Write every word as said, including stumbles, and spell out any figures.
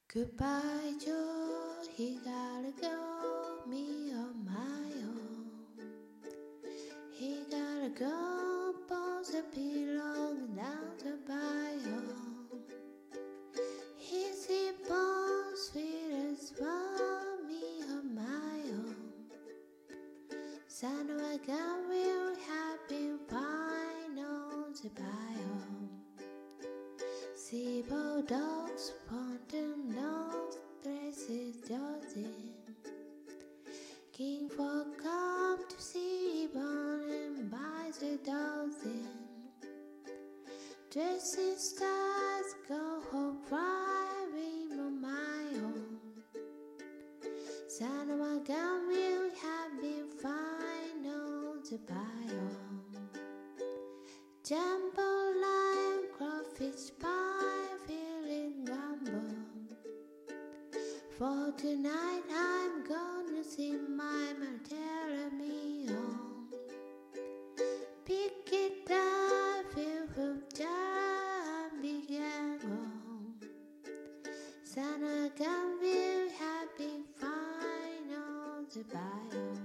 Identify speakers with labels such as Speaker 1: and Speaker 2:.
Speaker 1: Goodbye, Joe, he gotta go, me on my own. He gotta go, possibly long down the bio. He's the boss, sweet as well, me on my own. Son of a gun, will have been fine on the bio. See bulldogs, ponton dogs, dresses dozing. King for come to see born and buys a dozen. Dressing stars go home driving on my own. Son of a gun will have been fine on the biome. Jambalaya, crawfish pie, feeling gumbo. For tonight I'm gonna sing my Bartholomew. Pick it up, feel from job, began home. Son of a gun will have been fine on the bio.